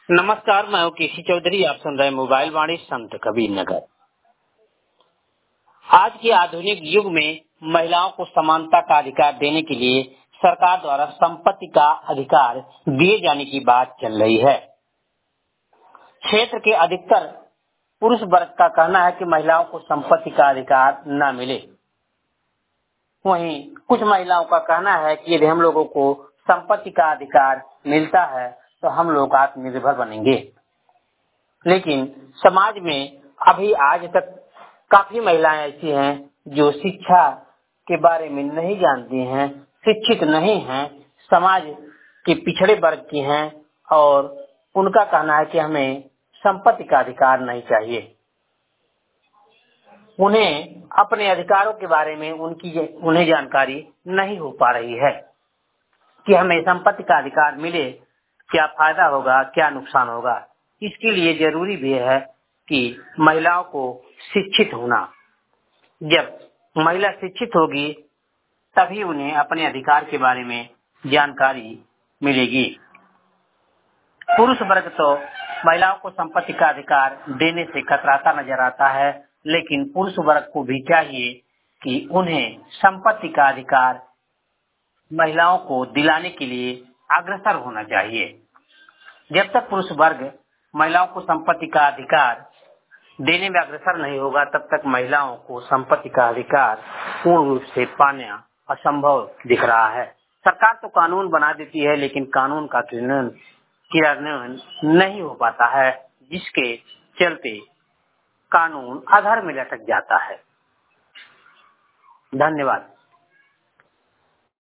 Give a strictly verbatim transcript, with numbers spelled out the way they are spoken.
नमस्कार, मैं हूँ केसी चौधरी। आप सुन रहे हैं मोबाइल वाणी संत कबीर नगर। आज के आधुनिक युग में महिलाओं को समानता का अधिकार देने के लिए सरकार द्वारा संपत्ति का अधिकार दिए जाने की बात चल रही है। क्षेत्र के अधिकतर पुरुष वर्ग का कहना है कि महिलाओं को संपत्ति का अधिकार न मिले। वहीं कुछ महिलाओं का कहना है कि यदि हम लोगों को संपत्ति का अधिकार मिलता है तो हम लोग आत्मनिर्भर बनेंगे। लेकिन समाज में अभी आज तक काफी महिलाएं ऐसी हैं जो शिक्षा के बारे में नहीं जानती हैं, शिक्षित नहीं हैं, समाज के पिछड़े वर्ग की हैं और उनका कहना है कि हमें संपत्ति का अधिकार नहीं चाहिए। उन्हें अपने अधिकारों के बारे में उनकी उन्हें जानकारी नहीं हो पा रही है कि हमें संपत्ति का अधिकार मिले, क्या फायदा होगा, क्या नुकसान होगा। इसके लिए जरूरी भी है कि महिलाओं को शिक्षित होना। जब महिला शिक्षित होगी तभी उन्हें अपने अधिकार के बारे में जानकारी मिलेगी। पुरुष वर्ग तो महिलाओं को संपत्ति का अधिकार देने से कतराता नजर आता है, लेकिन पुरुष वर्ग को भी चाहिए कि उन्हें संपत्ति का अधिकार महिलाओं को दिलाने के लिए अग्रसर होना चाहिए। जब तक पुरुष वर्ग महिलाओं को संपत्ति का अधिकार देने में अग्रसर नहीं होगा, तब तक महिलाओं को संपत्ति का अधिकार पूर्ण रूप से पाना असंभव दिख रहा है। सरकार तो कानून बना देती है, लेकिन कानून का क्रियान्वयन क्रियान्वयन नहीं हो पाता है, जिसके चलते कानून अधर में लटक जाता है। धन्यवाद।